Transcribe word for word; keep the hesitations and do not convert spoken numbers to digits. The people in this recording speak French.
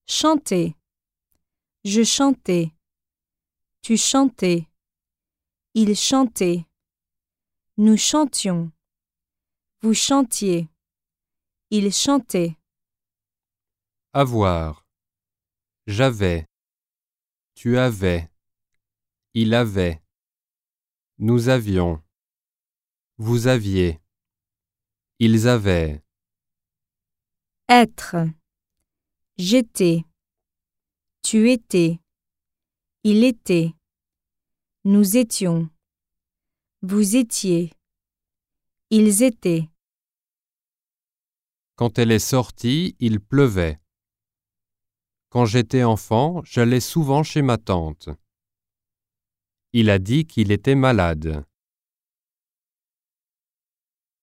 Chanter. Je chantais. Tu chantais. Il chantait. Nous chantions. Vous chantiez. Il chantait. Avoir. J'avais. Tu avais. Il avait. Nous avions. Vous aviez. Ils avaient. Être. J'étais. Tu étais. Il était. Nous étions. Vous étiez. Ils étaient. Quand elle est sortie, il pleuvait. Quand j'étais enfant, j'allais souvent chez ma tante. Il a dit qu'il était malade.